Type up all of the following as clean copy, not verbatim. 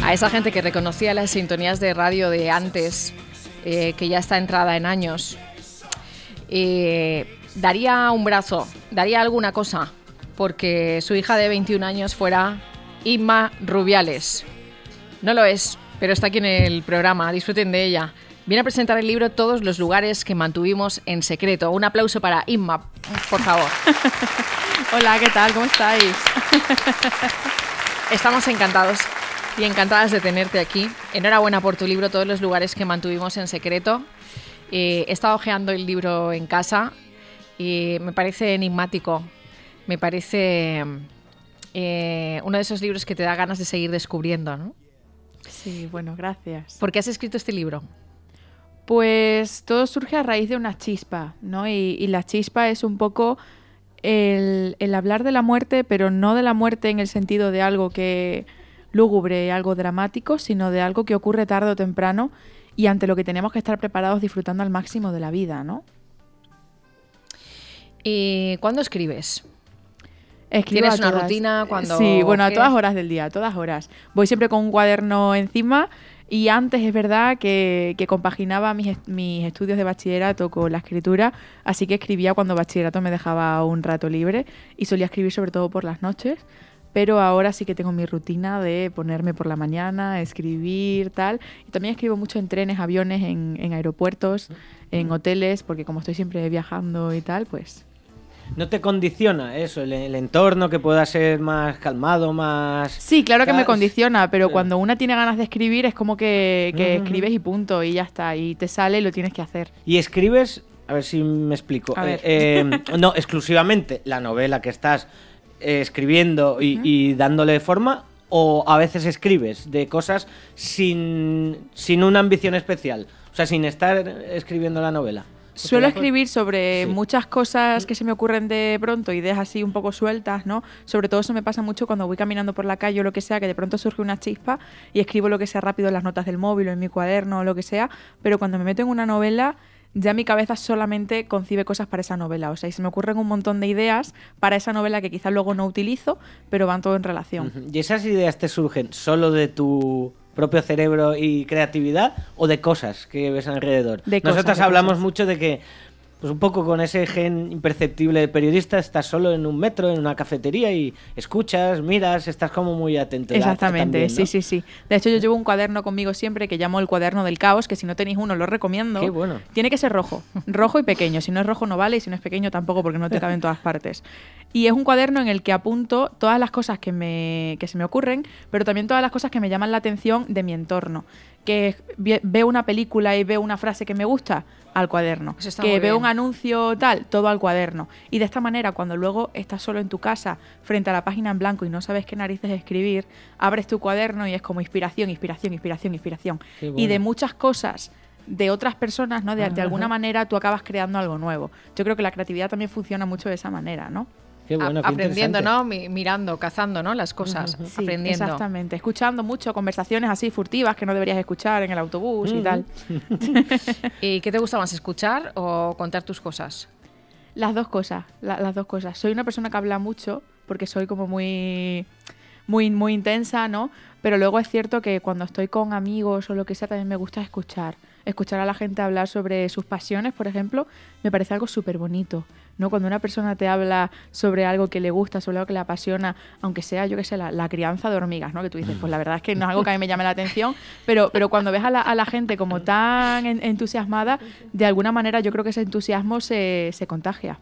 A esa gente que reconocía las sintonías de radio de antes, que ya está entrada en años, daría un brazo, daría alguna cosa, porque su hija de 21 años fuera Inma Rubiales. No lo es, pero está aquí en el programa, disfruten de ella. Viene a presentar el libro Todos los lugares que mantuvimos en secreto. Un aplauso para Inma, por favor. Hola, ¿qué tal? ¿Cómo estáis? Estamos encantados y encantadas de tenerte aquí. Enhorabuena por tu libro Todos los lugares que mantuvimos en secreto. He estado hojeando el libro en casa y me parece enigmático. Me parece uno de esos libros que te da ganas de seguir descubriendo, ¿no? Sí, bueno, gracias. ¿Por qué has escrito este libro? Pues todo surge a raíz de una chispa, ¿no? Y la chispa es un poco el hablar de la muerte, pero no de la muerte en el sentido de algo que lúgubre, algo dramático, sino de algo que ocurre tarde o temprano y ante lo que tenemos que estar preparados disfrutando al máximo de la vida, ¿no? ¿Y cuándo escribes? Escribo ¿Tienes una rutina? Sí, bueno, a todas horas del día, a todas horas. Voy siempre con un cuaderno encima y antes es verdad que compaginaba mis estudios de bachillerato con la escritura, así que escribía cuando bachillerato me dejaba un rato libre y solía escribir sobre todo por las noches, pero ahora sí que tengo mi rutina de ponerme por la mañana, escribir, tal. Y también escribo mucho en trenes, aviones, en aeropuertos, en hoteles, porque como estoy siempre viajando y tal, pues... ¿No te condiciona eso, el entorno que pueda ser más calmado, más...? Sí, claro que me condiciona, pero sí. Cuando una tiene ganas de escribir es como que escribes y punto, y ya está, y te sale y lo tienes que hacer. ¿Y escribes? A ver si me explico. A ver. No, exclusivamente la novela que estás escribiendo y dándole forma, o a veces escribes de cosas sin una ambición especial, o sea, sin estar escribiendo la novela. Suelo escribir sobre muchas cosas que se me ocurren de pronto, ideas así un poco sueltas, ¿no? Sobre todo eso me pasa mucho cuando voy caminando por la calle o lo que sea, que de pronto surge una chispa y escribo lo que sea rápido en las notas del móvil o en mi cuaderno o lo que sea, pero cuando me meto en una novela ya mi cabeza solamente concibe cosas para esa novela, o sea, y se me ocurren un montón de ideas para esa novela que quizás luego no utilizo, pero van todo en relación. ¿Y esas ideas te surgen solo de tu propio cerebro y creatividad o de cosas que ves alrededor? Nosotras hablamos mucho de que, pues un poco con ese gen imperceptible de periodista, estás solo en un metro, en una cafetería y escuchas, miras, estás como muy atento. Exactamente, también, ¿no? sí. De hecho, yo llevo un cuaderno conmigo siempre que llamo el cuaderno del caos, que si no tenéis uno lo recomiendo. Qué bueno. Tiene que ser rojo y pequeño. Si no es rojo no vale y si no es pequeño tampoco, porque no te cabe en todas partes. Y es un cuaderno en el que apunto todas las cosas que se me ocurren, pero también todas las cosas que me llaman la atención de mi entorno. Que veo una película y veo una frase que me gusta, al cuaderno. Que veo un anuncio tal, todo al cuaderno. Y de esta manera, cuando luego estás solo en tu casa, frente a la página en blanco y no sabes qué narices escribir, abres tu cuaderno y es como inspiración. Bueno. Y de muchas cosas de otras personas, ¿no? De alguna manera tú acabas creando algo nuevo. Yo creo que la creatividad también funciona mucho de esa manera, ¿no? Qué bueno, qué aprendiendo, ¿no? Mirando, cazando, ¿no? Las cosas, Sí, aprendiendo. Exactamente, escuchando mucho, conversaciones así furtivas que no deberías escuchar en el autobús y tal. ¿Y qué te gusta más, escuchar o contar tus cosas? Las dos cosas, las dos cosas. Soy una persona que habla mucho porque soy como muy intensa, ¿no? Pero luego es cierto que cuando estoy con amigos o lo que sea también me gusta escuchar a la gente hablar sobre sus pasiones, por ejemplo, me parece algo súper bonito, ¿no? Cuando una persona te habla sobre algo que le gusta, sobre algo que le apasiona, aunque sea, yo qué sé, la crianza de hormigas, ¿no? Que tú dices, pues la verdad es que no es algo que a mí me llame la atención, pero cuando ves a la gente como tan entusiasmada, de alguna manera yo creo que ese entusiasmo se contagia.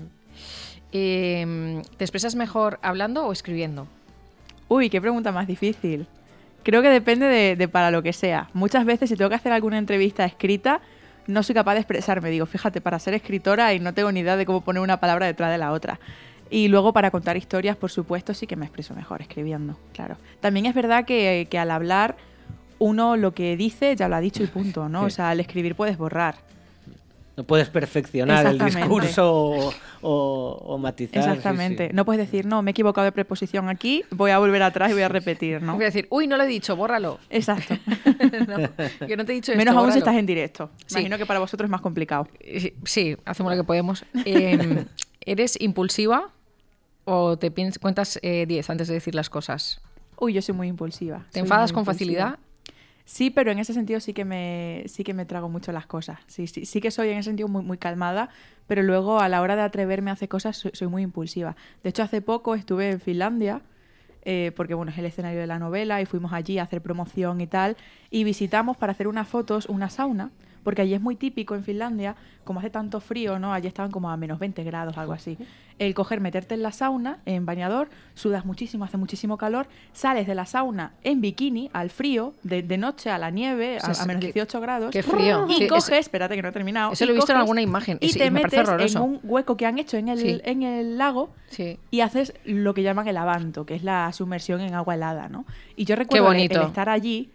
¿Te expresas mejor hablando o escribiendo? Uy, qué pregunta más difícil. Creo que depende de para lo que sea. Muchas veces si tengo que hacer alguna entrevista escrita, no soy capaz de expresarme. Digo, fíjate, para ser escritora y no tengo ni idea de cómo poner una palabra detrás de la otra. Y luego para contar historias, por supuesto, sí que me expreso mejor escribiendo, claro. También es verdad que al hablar, uno lo que dice ya lo ha dicho y punto, ¿no? O sea, al escribir puedes borrar. No puedes perfeccionar el discurso o matizar. Exactamente. Sí. No puedes decir, no, me he equivocado de preposición aquí, voy a volver atrás y voy a repetir, ¿no? Voy a decir, uy, no lo he dicho, bórralo. Exacto. No, yo no te he dicho esto, menos aún bórralo. si estás en directo. Sí. Imagino que para vosotros es más complicado. Sí, hacemos lo que podemos. ¿Eres impulsiva o te cuentas 10 antes de decir las cosas? Uy, yo soy muy impulsiva. ¿Te enfadas con facilidad? Sí, pero en ese sentido sí que me trago mucho las cosas. Sí que soy en ese sentido muy, muy calmada, pero luego a la hora de atreverme a hacer cosas soy muy impulsiva. De hecho, hace poco estuve en Finlandia, porque bueno, es el escenario de la novela, y fuimos allí a hacer promoción y tal, y visitamos para hacer unas fotos una sauna, porque allí es muy típico en Finlandia, como hace tanto frío, ¿no? Allí estaban como a menos 20 grados, algo así. El meterte en la sauna, en bañador, sudas muchísimo, hace muchísimo calor, sales de la sauna en bikini, al frío, de noche, a la nieve, a menos 18 grados. ¡Qué frío! Y espérate que no he terminado. Eso lo he visto en alguna imagen. Y te metes en un hueco que han hecho en el lago y haces lo que llaman el abanto, que es la sumersión en agua helada, ¿no? Y yo recuerdo el estar allí.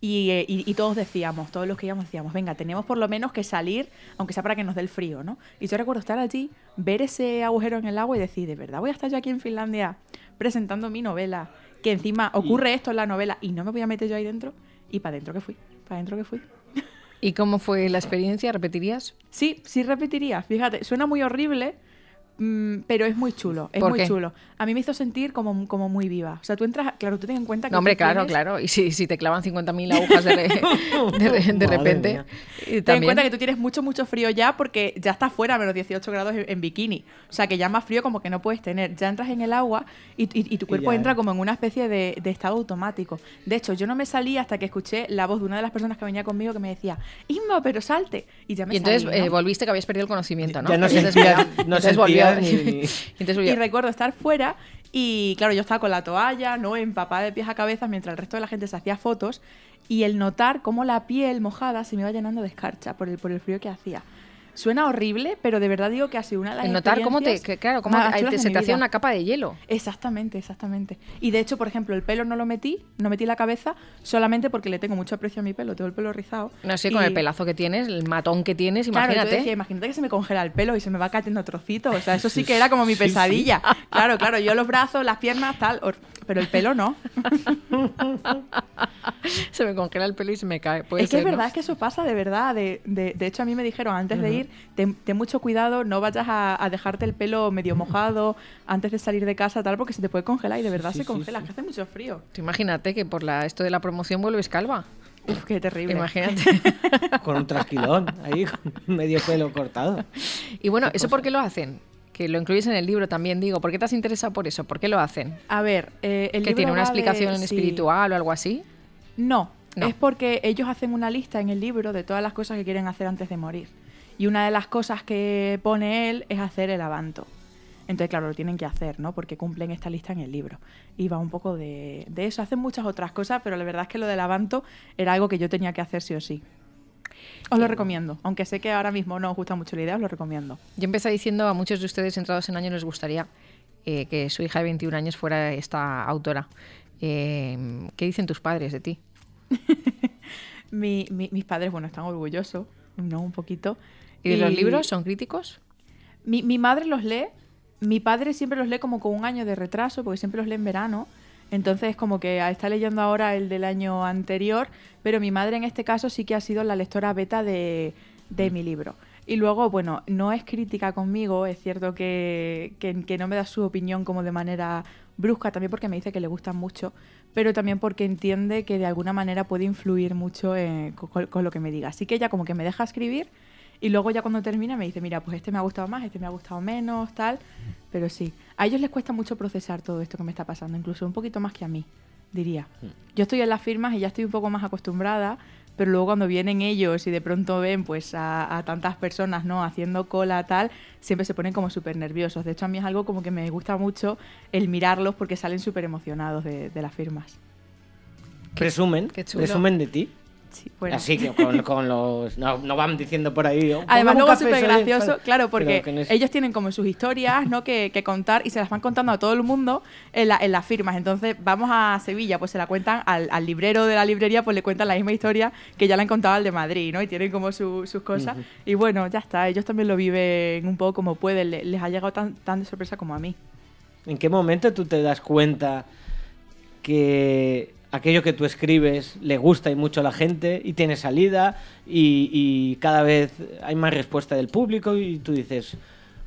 Y todos los que íbamos decíamos, venga, tenemos por lo menos que salir, aunque sea para que nos dé el frío, ¿no? Y yo recuerdo estar allí, ver ese agujero en el agua y decir, ¿de verdad voy a estar yo aquí en Finlandia presentando mi novela? Que encima ocurre esto en la novela y no me voy a meter yo ahí dentro. Y para adentro que fui. ¿Y cómo fue la experiencia? ¿Repetirías? Sí repetiría. Fíjate, suena muy horrible, pero es muy chulo, muy chulo. A mí me hizo sentir como muy viva. O sea, tú entras, claro, tú ten en cuenta que... No, hombre, claro. Y si te clavan 50.000 agujas de repente... Ten en cuenta que tú tienes mucho frío ya, porque ya estás fuera a menos 18 grados en bikini. O sea, que ya más frío como que no puedes tener. Ya entras en el agua y tu cuerpo entra como en una especie de estado automático. De hecho, yo no me salí hasta que escuché la voz de una de las personas que venía conmigo que me decía, Inma, pero salte. Y ya me salí, entonces ¿no? Volviste que habías perdido el conocimiento, ¿no? Ya no entonces volvió. Y recuerdo estar fuera y claro, yo estaba con la toalla, ¿no? Empapada de pies a cabeza mientras el resto de la gente se hacía fotos, y el notar cómo la piel mojada se me iba llenando de escarcha por el frío que hacía. Suena horrible, pero de verdad digo que ha sido una de las notar cómo se te hacía una capa de hielo. Exactamente. Y de hecho, por ejemplo, el pelo no metí la cabeza solamente porque le tengo mucho aprecio a mi pelo, tengo el pelo rizado. No sé, con el pelazo que tienes, el matón que tienes, imagínate. Claro, yo decía, imagínate que se me congela el pelo y se me va cayendo trocitos, o sea, eso sí que era como mi pesadilla. Sí. Claro, yo los brazos, las piernas, tal, pero el pelo no. Se me congela el pelo y se me cae. Es que es verdad, es que eso pasa de verdad. De hecho, a mí me dijeron antes de ir, ten mucho cuidado, no vayas a dejarte el pelo medio mojado antes de salir de casa, tal, porque se te puede congelar, y de verdad se congela, que hace mucho frío. Imagínate que por esto de la promoción vuelves calva. Uf, qué terrible. Imagínate. Con un trasquilón ahí, con medio pelo cortado. Y bueno, ¿eso por qué lo hacen? Que lo incluyes en el libro también, digo. ¿Por qué te has interesado por eso? ¿Por qué lo hacen? A ver, el libro tiene una explicación espiritual o algo así. No, es porque ellos hacen una lista en el libro de todas las cosas que quieren hacer antes de morir. Y una de las cosas que pone él es hacer el abanto. Entonces, claro, lo tienen que hacer, ¿no? Porque cumplen esta lista en el libro. Y va un poco de eso. Hacen muchas otras cosas, pero la verdad es que lo del abanto era algo que yo tenía que hacer sí o sí. Os lo recomiendo. Aunque sé que ahora mismo no os gusta mucho la idea, os lo recomiendo. Yo empecé diciendo a muchos de ustedes entrados en años les gustaría que su hija de 21 años fuera esta autora. ¿Qué dicen tus padres de ti? Mis padres, bueno, están orgullosos, ¿no? Un poquito. ¿Y de los libros? ¿Son críticos? Mi madre los lee. Mi padre siempre los lee como con un año de retraso, porque siempre los lee en verano. Entonces, como que está leyendo ahora el del año anterior, pero mi madre en este caso sí que ha sido la lectora beta de mi libro. Y luego, bueno, no es crítica conmigo, es cierto que no me da su opinión como de manera brusca, también porque me dice que le gustan mucho, pero también porque entiende que de alguna manera puede influir mucho con lo que me diga. Así que ella como que me deja escribir, y luego ya cuando termina me dice, mira, pues este me ha gustado más, este me ha gustado menos, tal. Pero sí, a ellos les cuesta mucho procesar todo esto que me está pasando, incluso un poquito más que a mí, diría. Yo estoy en las firmas y ya estoy un poco más acostumbrada, pero luego cuando vienen ellos y de pronto ven pues a tantas personas, ¿no?, haciendo cola, tal, siempre se ponen como súper nerviosos. De hecho, a mí es algo como que me gusta mucho el mirarlos, porque salen súper emocionados de las firmas. Presumen de ti. Sí, bueno. Así que con los... No van diciendo por ahí... Además, luego es súper gracioso, claro, porque ellos tienen como sus historias, ¿no?, que contar, y se las van contando a todo el mundo en las firmas. Entonces, vamos a Sevilla, pues se la cuentan al librero de la librería, pues le cuentan la misma historia que ya la han contado al de Madrid, ¿no? Y tienen como sus cosas. Y bueno, ya está. Ellos también lo viven un poco como pueden. Les ha llegado tan de sorpresa como a mí. ¿En qué momento tú te das cuenta que aquello que tú escribes le gusta y mucho a la gente y tiene salida y cada vez hay más respuesta del público y tú dices,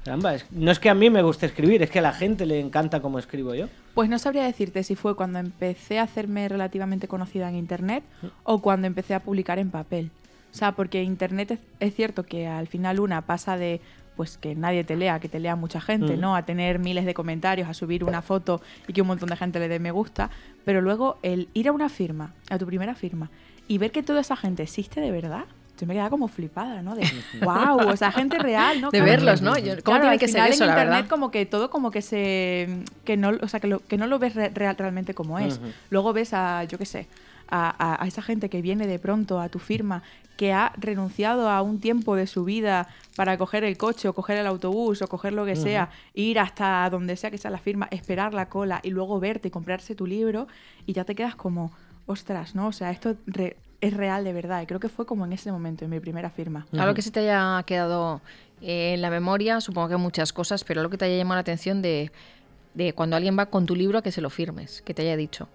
Caramba, no es que a mí me guste escribir, es que a la gente le encanta cómo escribo yo. Pues no sabría decirte si fue cuando empecé a hacerme relativamente conocida en Internet o cuando empecé a publicar en papel. O sea, porque Internet es cierto que al final una pasa de pues que nadie te lea, que te lea mucha gente, ¿no? A tener miles de comentarios, a subir una foto y que un montón de gente le dé me gusta. Pero luego el ir a una firma, a tu primera firma, y ver que toda esa gente existe de verdad, yo me quedaba como flipada, ¿no? De wow, o sea, gente real, ¿no? De verlos, ¿no? ¿Cómo tiene que ser eso, en la Internet verdad? como que todo como que que no, o sea, que no lo ves realmente como es. Luego ves a, yo qué sé, a esa gente que viene de pronto a tu firma, que ha renunciado a un tiempo de su vida para coger el coche o coger el autobús o coger lo que sea, ir hasta donde sea que sea la firma, esperar la cola y luego verte y comprarse tu libro y ya te quedas como, ostras, ¿no? O sea, esto es real de verdad y creo que fue como en ese momento, en mi primera firma. Algo que se te haya quedado en la memoria, supongo que muchas cosas, pero algo que te haya llamado la atención de cuando alguien va con tu libro a que se lo firmes, que te haya dicho.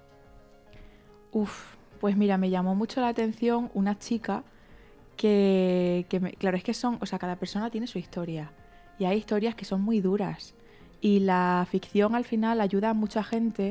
Pues mira, me llamó mucho la atención una chica claro, es que o sea, cada persona tiene su historia y hay historias que son muy duras y la ficción al final ayuda a mucha gente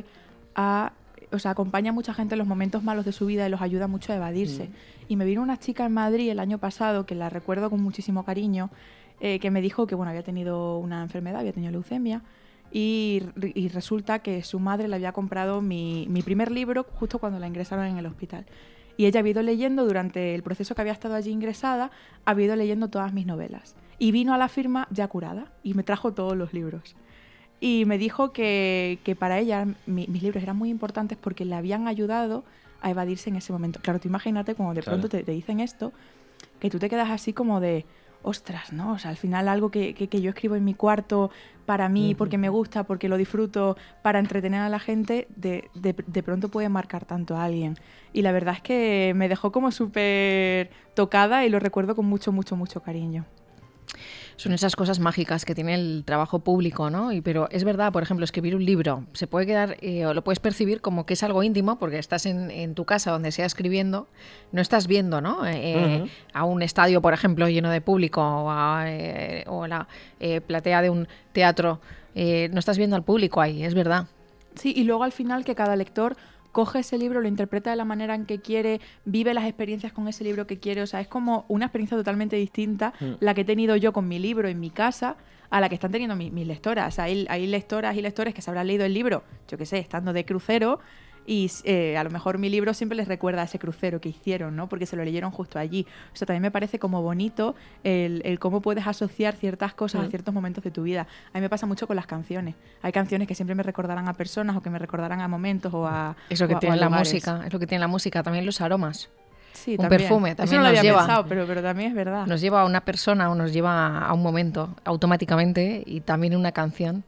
o sea, acompaña a mucha gente en los momentos malos de su vida y los ayuda mucho a evadirse. Y me vino una chica en Madrid el año pasado, que la recuerdo con muchísimo cariño, que me dijo que, bueno, había tenido una enfermedad, había tenido leucemia, y resulta que su madre le había comprado mi primer libro justo cuando la ingresaron en el hospital. Y ella había ido leyendo, durante el proceso que había estado allí ingresada, había ido leyendo todas mis novelas. Y vino a la firma ya curada y me trajo todos los libros. Y me dijo que para ella mis libros eran muy importantes porque le habían ayudado a evadirse en ese momento. Claro, tú imagínate cuando de pronto te dicen esto, que tú te quedas así como de, ostras, ¿no? O sea, al final algo que yo escribo en mi cuarto para mí, porque me gusta, porque lo disfruto, para entretener a la gente, de pronto puede marcar tanto a alguien. Y la verdad es que me dejó como súper tocada y lo recuerdo con mucho, mucho, mucho cariño. Son esas cosas mágicas que tiene el trabajo público, ¿no? Pero es verdad, por ejemplo, escribir un libro se puede quedar, o lo puedes percibir como que es algo íntimo, porque estás en tu casa donde sea escribiendo, no estás viendo, ¿no? A un estadio, por ejemplo, lleno de público, o la platea de un teatro, no estás viendo al público ahí, es verdad. Sí, y luego al final que cada lector coge ese libro, lo interpreta de la manera en que quiere, vive las experiencias con ese libro que quiere. O sea, es como una experiencia totalmente distinta la que he tenido yo con mi libro en mi casa a la que están teniendo mis lectoras. O sea, hay lectoras y lectores que se habrán leído el libro, yo qué sé, estando de crucero, y a lo mejor mi libro siempre les recuerda a ese crucero que hicieron, ¿no? Porque se lo leyeron justo allí. O sea, también me parece como bonito el cómo puedes asociar ciertas cosas a ciertos momentos de tu vida. A mí me pasa mucho con las canciones. Hay canciones que siempre me recordarán a personas o que me recordarán a momentos o a Eso que tiene la lugares. música, es lo que tiene la música, también los aromas. Sí, un también. Perfume también. Eso no lo nos había lleva, pensado, pero también es verdad. Nos lleva a una persona o nos lleva a un momento automáticamente, y también una canción.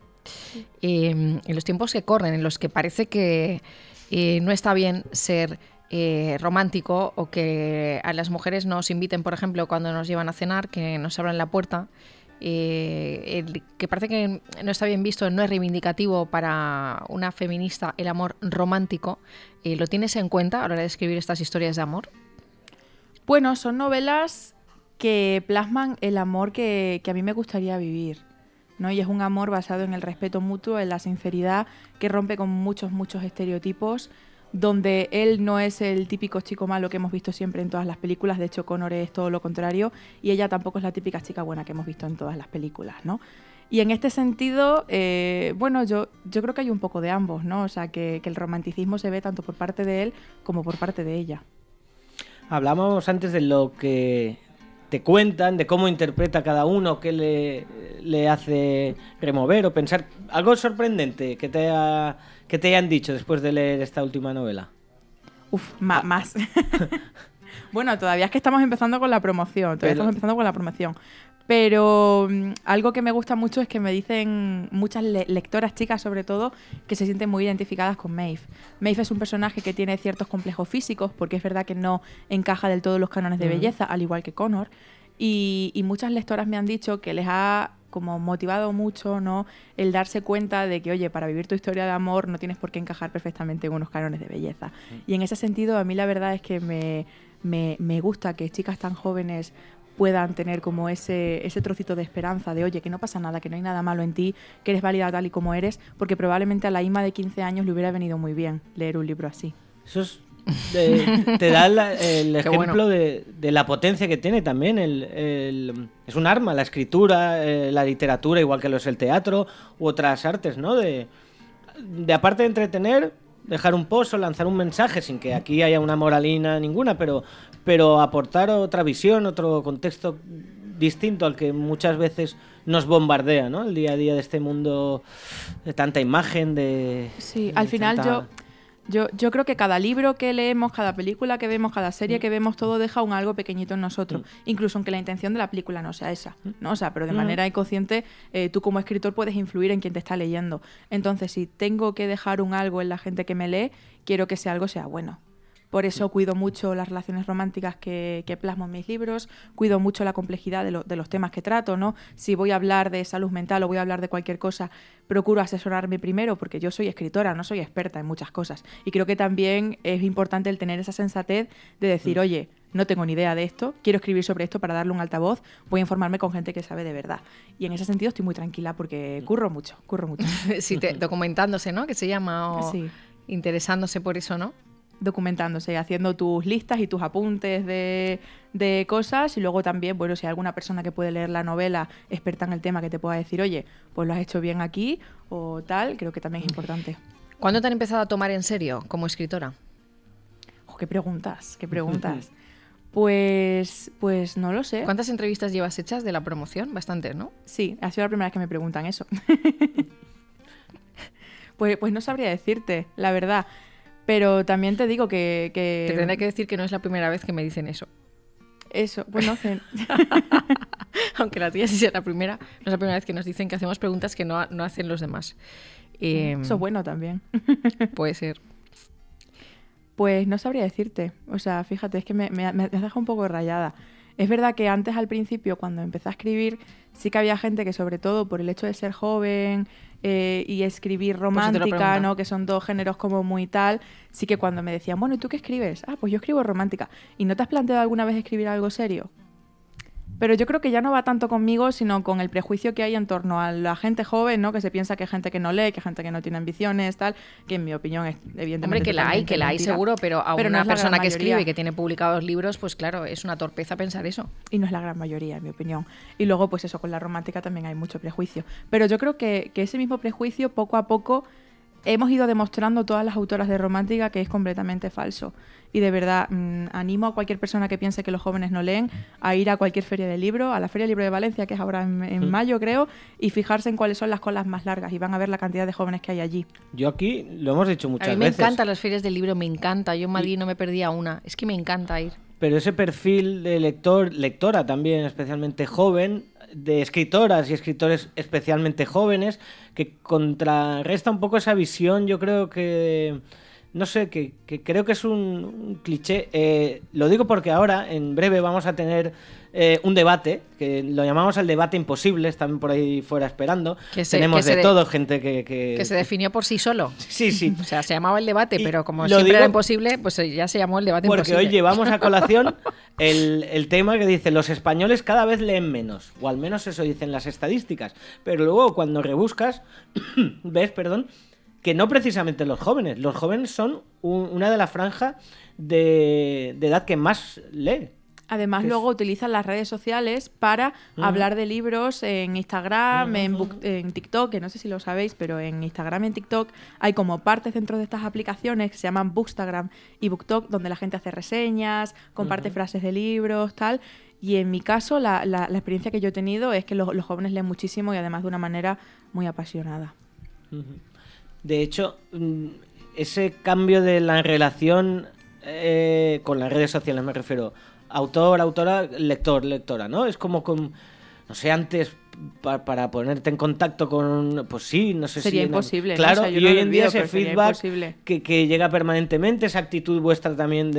En los tiempos que corren, en los que parece que no está bien ser romántico, o que a las mujeres nos inviten, por ejemplo, cuando nos llevan a cenar, que nos abran la puerta, que parece que no está bien visto, no es reivindicativo para una feminista el amor romántico. ¿Lo tienes en cuenta a la hora de escribir estas historias de amor? Bueno, son novelas que plasman el amor que a mí me gustaría vivir, ¿no? Y es un amor basado en el respeto mutuo, en la sinceridad, que rompe con muchos, muchos estereotipos, donde él no es el típico chico malo que hemos visto siempre en todas las películas. De hecho, Connor es todo lo contrario, y ella tampoco es la típica chica buena que hemos visto en todas las películas, ¿no? Y en este sentido, bueno, yo creo que hay un poco de ambos, ¿no? O sea, que el romanticismo se ve tanto por parte de él como por parte de ella. Hablábamos antes de lo que te cuentan, de cómo interpreta cada uno, qué le hace remover o pensar. ¿Algo sorprendente que te hayan dicho después de leer esta última novela? Más. Bueno, todavía es que estamos empezando con la promoción. Pero algo que me gusta mucho es que me dicen muchas lectoras, chicas sobre todo, que se sienten muy identificadas con Maeve. Maeve es un personaje que tiene ciertos complejos físicos, porque es verdad que no encaja del todo en los cánones de belleza, al igual que Connor. Y muchas lectoras me han dicho que les ha como motivado mucho, ¿no?, el darse cuenta de que, oye, para vivir tu historia de amor no tienes por qué encajar perfectamente en unos cánones de belleza. Y en ese sentido, a mí la verdad es que me gusta que chicas tan jóvenes puedan tener como ese trocito de esperanza de, oye, que no pasa nada, que no hay nada malo en ti, que eres válida tal y como eres, porque probablemente a la Inma de 15 años le hubiera venido muy bien leer un libro así. Eso es, te da el ejemplo de la potencia que tiene también. Es un arma, la escritura, la literatura, igual que lo es el teatro u otras artes, ¿no? De aparte de entretener, dejar un pozo, lanzar un mensaje sin que aquí haya una moralina ninguna, pero aportar otra visión, otro contexto distinto al que muchas veces nos bombardea, ¿no? El día a día de este mundo de tanta imagen, Sí, al final tanta... Yo creo que cada libro que leemos, cada película que vemos, cada serie que vemos, todo deja un algo pequeñito en nosotros, incluso aunque la intención de la película no sea esa, ¿no? O sea, pero de manera inconsciente tú como escritor puedes influir en quien te está leyendo. Entonces, si tengo que dejar un algo en la gente que me lee, quiero que ese algo sea bueno. Por eso cuido mucho las relaciones románticas que plasmo en mis libros, cuido mucho la complejidad de los temas que trato, ¿no? Si voy a hablar de salud mental o voy a hablar de cualquier cosa, procuro asesorarme primero porque yo soy escritora, no soy experta en muchas cosas. Y creo que también es importante el tener esa sensatez de decir, oye, no tengo ni idea de esto, quiero escribir sobre esto para darle un altavoz, voy a informarme con gente que sabe de verdad. Y en ese sentido estoy muy tranquila porque curro mucho. Sí, documentándose, ¿no? Que se llama, o sí. Interesándose por eso, ¿no? Documentándose, haciendo tus listas y tus apuntes de cosas, y luego también, bueno, si hay alguna persona que puede leer la novela experta en el tema que te pueda decir, oye, pues lo has hecho bien aquí o tal, creo que también es importante. ¿Cuándo te han empezado a tomar en serio como escritora? ¿Qué preguntas? Pues no lo sé. ¿Cuántas entrevistas llevas hechas de la promoción? Bastantes, ¿no? Sí, ha sido la primera vez que me preguntan eso. pues no sabría decirte, la verdad. Pero también te digo que... Te tendré que decir que no es la primera vez que me dicen eso. Eso, bueno... Aunque la tía sí sea la primera, no es la primera vez que nos dicen que hacemos preguntas que no hacen los demás. Eso es bueno también. Puede ser. Pues no sabría decirte. O sea, fíjate, es que me has dejado un poco rayada. Es verdad que antes, al principio, cuando empecé a escribir, sí que había gente que, sobre todo por el hecho de ser joven y escribir romántica, ¿no? Que son dos géneros como muy tal, sí que cuando me decían, bueno, ¿y tú qué escribes? Ah, pues yo escribo romántica. ¿Y no te has planteado alguna vez escribir algo serio? Pero yo creo que ya no va tanto conmigo, sino con el prejuicio que hay en torno a la gente joven, ¿no? Que se piensa que hay gente que no lee, que hay gente que no tiene ambiciones, tal, que en mi opinión es evidentemente... Hombre, que la hay seguro, pero a una persona que escribe y que tiene publicados libros, pues claro, es una torpeza pensar eso. Y no es la gran mayoría, en mi opinión. Y luego, pues eso, con la romántica también hay mucho prejuicio. Pero yo creo que ese mismo prejuicio, poco a poco, hemos ido demostrando todas las autoras de romántica que es completamente falso. Y de verdad, animo a cualquier persona que piense que los jóvenes no leen a ir a cualquier feria de libro, a la Feria del Libro de Valencia, que es ahora en mayo, creo, y fijarse en cuáles son las colas más largas y van a ver la cantidad de jóvenes que hay allí. Yo aquí lo hemos dicho muchas veces. A mí me encantan las ferias del libro, me encanta. Yo en Madrid no me perdía una. Es que me encanta ir. Pero ese perfil de lectora también, especialmente joven, de escritoras y escritores especialmente jóvenes, que contrarresta un poco esa visión, yo creo que... No sé, que creo que es un cliché. Lo digo porque ahora, en breve, vamos a tener un debate, que lo llamamos el debate imposible, están por ahí fuera esperando. Tenemos de todo, gente que... Que se definió por sí solo. Sí. O sea, se llamaba el debate, pero como siempre era imposible, pues ya se llamó el debate imposible. Porque hoy llevamos a colación el tema que dice, los españoles cada vez leen menos, o al menos eso dicen las estadísticas. Pero luego, cuando rebuscas, ves, que no precisamente los jóvenes son una de las franjas de edad que más lee. Además, luego utilizan las redes sociales para hablar de libros en Instagram, en TikTok, que no sé si lo sabéis, pero en Instagram y en TikTok hay como partes dentro de estas aplicaciones que se llaman Bookstagram y BookTok, donde la gente hace reseñas, comparte frases de libros, tal. Y en mi caso, la experiencia que yo he tenido es que los jóvenes leen muchísimo y además de una manera muy apasionada. De hecho, ese cambio de la relación con las redes sociales, me refiero, autor, autora, lector, lectora, ¿no? Es como con, no sé, antes para ponerte en contacto con, pues sí, no sé sería imposible, claro, ¿no? O sea, y hoy en día ese feedback que llega permanentemente, esa actitud vuestra también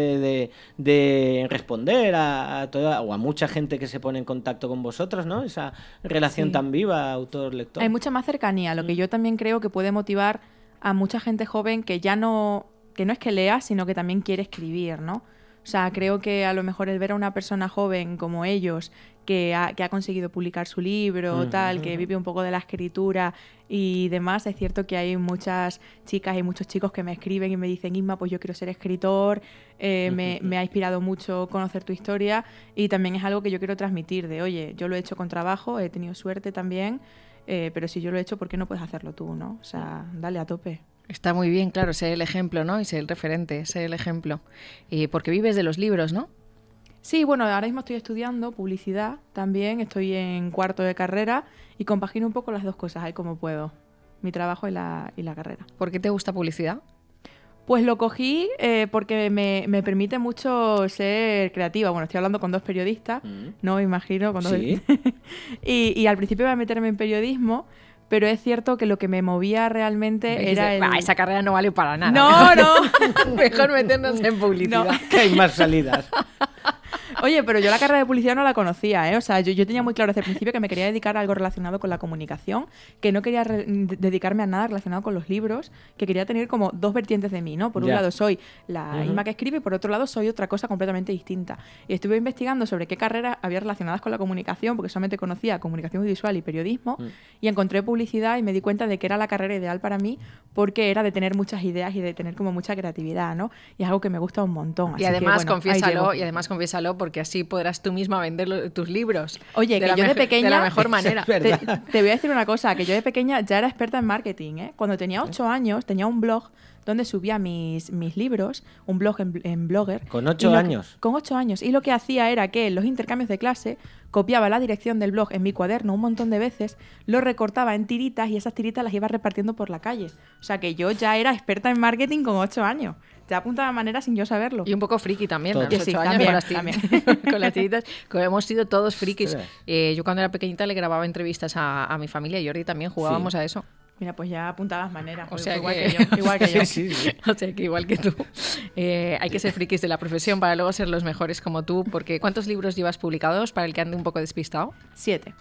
de responder a toda, o a mucha gente que se pone en contacto con vosotros, ¿no? Esa relación tan viva, autor-lector. Hay mucha más cercanía, lo que yo también creo que puede motivar a mucha gente joven que ya no, que no es que lea, sino que también quiere escribir, ¿no? O sea, creo que a lo mejor el ver a una persona joven como ellos, que ha conseguido publicar su libro, que vive un poco de la escritura y demás, es cierto que hay muchas chicas y muchos chicos que me escriben y me dicen, Isma, pues yo quiero ser escritor, me ha inspirado mucho conocer tu historia, y también es algo que yo quiero transmitir, de oye, yo lo he hecho con trabajo, he tenido suerte también, pero si yo lo he hecho, ¿por qué no puedes hacerlo tú, no? O sea, dale a tope. Está muy bien, claro, ser el ejemplo, ¿no? Y ser el referente, ser el ejemplo. Porque vives de los libros, ¿no? Sí, bueno, ahora mismo estoy estudiando publicidad también, estoy en cuarto de carrera y compagino un poco las dos cosas ahí como puedo, mi trabajo y la carrera. ¿Por qué te gusta publicidad? Pues lo cogí porque me permite mucho ser creativa. Bueno, estoy hablando con dos periodistas, no me imagino. ¿Sí? y al principio iba a meterme en periodismo, pero es cierto que lo que me movía realmente era esa carrera no vale para nada. No. Mejor meternos en publicidad. No. Que hay más salidas. Oye, pero yo la carrera de publicidad no la conocía, ¿eh? O sea, yo tenía muy claro desde el principio que me quería dedicar a algo relacionado con la comunicación, que no quería dedicarme a nada relacionado con los libros, que quería tener como dos vertientes de mí, ¿no? Por un lado soy la Isma que escribe y por otro lado soy otra cosa completamente distinta. Y estuve investigando sobre qué carreras había relacionadas con la comunicación, porque solamente conocía comunicación visual y periodismo, y encontré publicidad y me di cuenta de que era la carrera ideal para mí, porque era de tener muchas ideas y de tener como mucha creatividad, ¿no? Y es algo que me gusta un montón. Y además, confiésalo, porque así podrás tú misma vender tus libros. Oye, que yo de pequeña... De la mejor manera. Te voy a decir una cosa, que yo de pequeña ya era experta en marketing, ¿eh? Cuando tenía 8 años, tenía un blog donde subía mis libros, un blog en Blogger. ¿Con 8 años? Con 8 años. Y lo que hacía era que en los intercambios de clase copiaba la dirección del blog en mi cuaderno un montón de veces, lo recortaba en tiritas y esas tiritas las iba repartiendo por la calle. O sea que yo ya era experta en marketing con 8 años. Ya apuntaba de manera sin yo saberlo. Y un poco friki también, a los 8 años con las tiritas. Como hemos sido todos frikis. Yo cuando era pequeñita le grababa entrevistas a mi familia y Jordi también jugábamos a eso. Mira, pues ya apuntabas maneras. O sea igual que yo. Sí. O sea que igual que tú. Hay que ser frikis de la profesión para luego ser los mejores como tú. Porque ¿cuántos libros llevas publicados para el que ande un poco despistado? 7.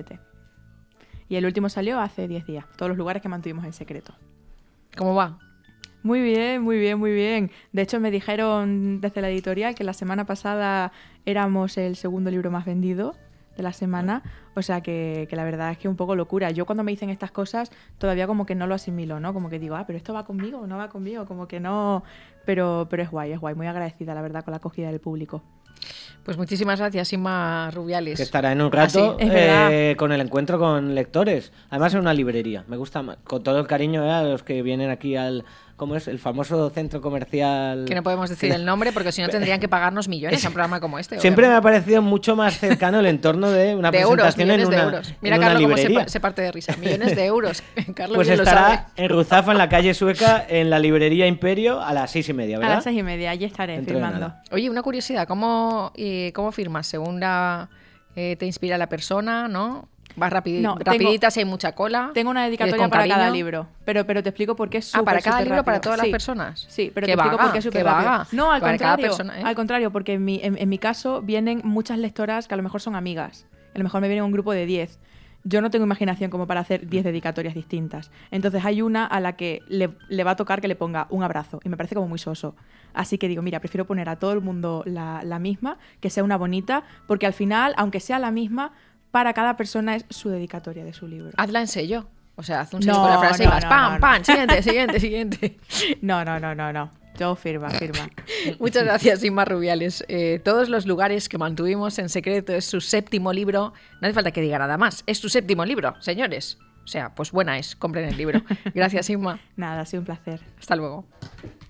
Y el último salió hace 10 días. Todos los lugares que mantuvimos en secreto. ¿Cómo va? Muy bien. De hecho, me dijeron desde la editorial que la semana pasada éramos el segundo libro más vendido de la semana. O sea que la verdad es que un poco locura. Yo cuando me dicen estas cosas todavía como que no lo asimilo, ¿no? Como que digo, pero esto va conmigo, no va conmigo, como que no... Pero es guay. Muy agradecida, la verdad, con la acogida del público. Pues muchísimas gracias, Isma Rubiales. Que estará en un rato con el encuentro con lectores. Además en una librería. Me gusta con todo el cariño a los que vienen aquí al... ¿Cómo es? El famoso centro comercial... Que no podemos decir el nombre porque si no tendrían que pagarnos millones en un programa como este. Siempre me ha parecido mucho más cercano el entorno de una presentación euros, en una euros. Mira, en Carlos, una librería. cómo se parte de risa. Millones de euros. Carlos pues estará en Ruzafa, en la calle Sueca, en la librería Imperio, a las 6:30, ¿verdad? A las 6:30, allí estaré firmando. Oye, una curiosidad, ¿cómo firmas? ¿Según te inspira la persona, no? ¿Vas rapidita si hay mucha cola? Tengo una dedicatoria para cada libro, pero te explico por qué es súper para cada libro, rápido. para todas las personas. Sí, pero te explico por qué es súper rápido. No, al contrario, persona, al contrario, porque en mi caso vienen muchas lectoras que a lo mejor son amigas. A lo mejor me viene un grupo de 10. Yo no tengo imaginación como para hacer 10 dedicatorias distintas. Entonces hay una a la que le va a tocar que le ponga un abrazo y me parece como muy soso. Así que digo, mira, prefiero poner a todo el mundo la misma, que sea una bonita, porque al final, aunque sea la misma, para cada persona es su dedicatoria de su libro. Hazla en sello. O sea, haz un sello con la frase y vas ¡pam! Siguiente. No. Yo firma. Muchas gracias, Isma Rubiales. Todos los lugares que mantuvimos en secreto es su 7º libro. No hace falta que diga nada más. Es su 7º libro, señores. O sea, pues buena es. Compren el libro. Gracias, Isma. Nada, ha sido un placer. Hasta luego.